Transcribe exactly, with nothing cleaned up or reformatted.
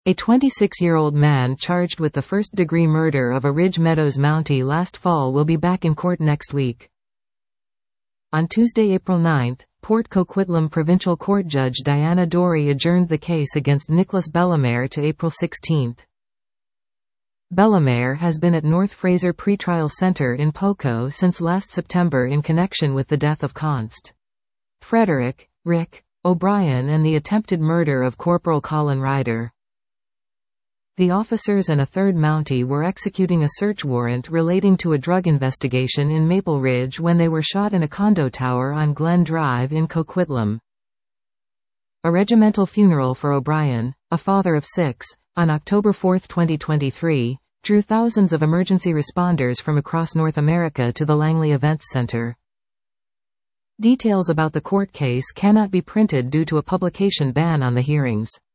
A twenty-six-year-old man charged with the first-degree murder of a Ridge Meadows Mountie last fall will be back in court next week. On Tuesday, April ninth, Port Coquitlam Provincial Court Judge Diana Dorey adjourned the case against Nicholas Bellemare to April sixteenth. Bellemare has been at North Fraser Pretrial Centre in Poco since last September in connection with the death of Const. Frederick, Rick, O'Brien and the attempted murder of Corporal Colin Ryder. The officers and a third Mountie were executing a search warrant relating to a drug investigation in Maple Ridge when they were shot in a condo tower on Glen Drive in Coquitlam. A regimental funeral for O'Brien, a father of six, on October fourth twenty twenty-three, drew thousands of emergency responders from across North America to the Langley Events Center. Details about the court case cannot be printed due to a publication ban on the hearings.